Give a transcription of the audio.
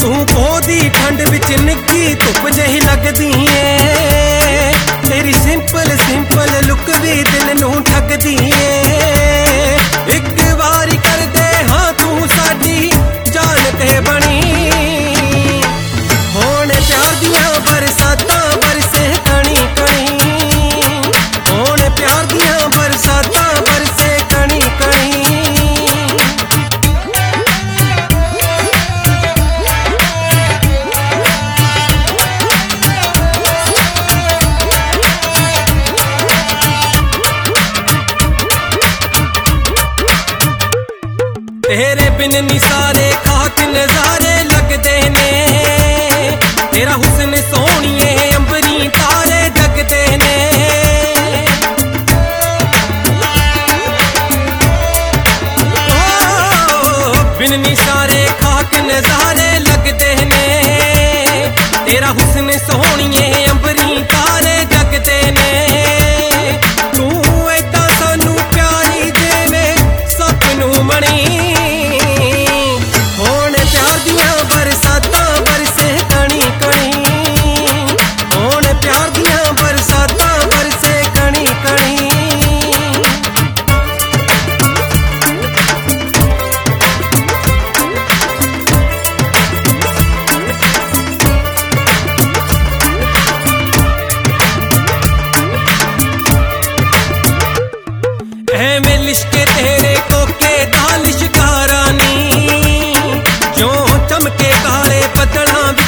तू पोदी ठंड विच निक्की धुप जही लगदी है। तेरी सिंपल सिंपल लुक भी दिल नू ठगदी है। एक बारी कर दे हाँ तू साडी जान ते बनी। होण प्यार दियां बरसातां बरसे कणी कणी। होण प्यार दियां बरसातां बरसे कणी कणी। तेरे बिन नी सारे खाक नजारे लगदे ने। तेरा हुस्न सोहणिए अंबरी तारे जगदे ने। बिन नी सारे खाक नजारे लगदे ने। तेरा हुस्न सोहणिए अंबरी तारे जगदे ने। तू ऐदा सानू प्यारी देवे सपनू मणी। बरसातां बरसे कणी कणी। होण प्यार दियां बरसातां बरसे कणी कणी। ऐवें लिशके तेरे कोके दा लिशकारा नी। जो चमके काले बदलां